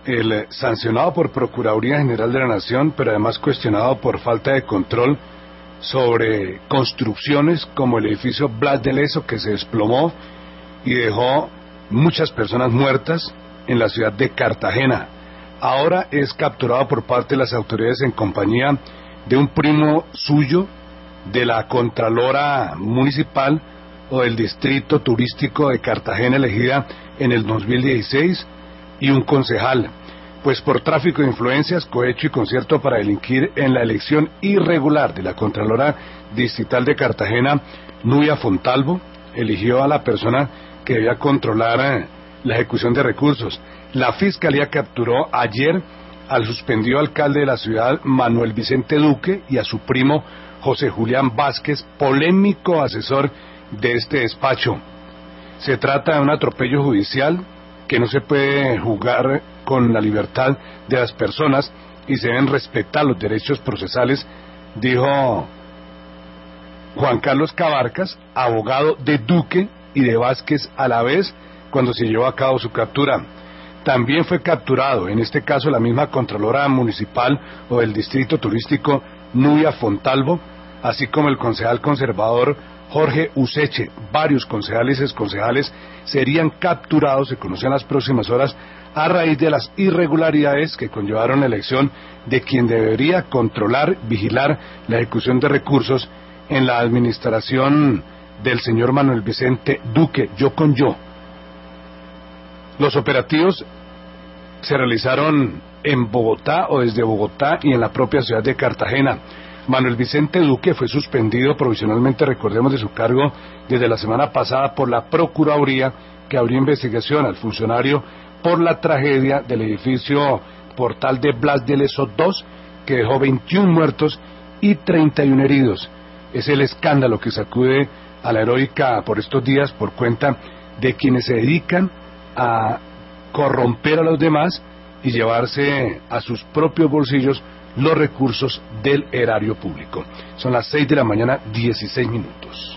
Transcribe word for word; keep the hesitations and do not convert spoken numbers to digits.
el eh, sancionado por Procuraduría General de la Nación, pero además cuestionado por falta de control sobre construcciones como el edificio Blas de Lezo, que se desplomó y dejó muchas personas muertas en la ciudad de Cartagena. Ahora es capturado por parte de las autoridades en compañía de un primo suyo, de la Contralora Municipal o del Distrito Turístico de Cartagena, elegida en el dos mil dieciséis, y un concejal, pues por tráfico de influencias, cohecho y concierto para delinquir en la elección irregular de la Contralora Distrital de Cartagena, Nubia Fontalvo, eligió a la persona que debía controlar eh, la ejecución de recursos. La Fiscalía capturó ayer al suspendido alcalde de la ciudad, Manuel Vicente Duque, y a su primo, José Julián Vázquez, polémico asesor de este despacho. Se trata de un atropello judicial que no se puede jugar con la libertad de las personas y se deben respetar los derechos procesales, dijo Juan Carlos Cabarcas, abogado de Duque y de Vázquez a la vez, cuando se llevó a cabo su captura. También fue capturado, en este caso la misma Contralora Municipal o del Distrito Turístico, Nubia Fontalvo, así como el concejal conservador Jorge Useche. Varios concejales y exconcejales serían capturados, se conocen las próximas horas, a raíz de las irregularidades que conllevaron la elección de quien debería controlar, vigilar la ejecución de recursos en la administración del señor Manuel Vicente Duque, yo con yo. Los operativos se realizaron en Bogotá o desde Bogotá y en la propia ciudad de Cartagena. Manuel Vicente Duque fue suspendido provisionalmente, recordemos, de su cargo desde la semana pasada por la Procuraduría, que abrió investigación al funcionario por la tragedia del edificio Portal de Blas de Lezo dos, que dejó veintiún muertos y treinta y uno heridos. Es el escándalo que sacude a la heroica por estos días por cuenta de quienes se dedican a corromper a los demás y llevarse a sus propios bolsillos los recursos del erario público. Son las seis de la mañana, dieciséis minutos.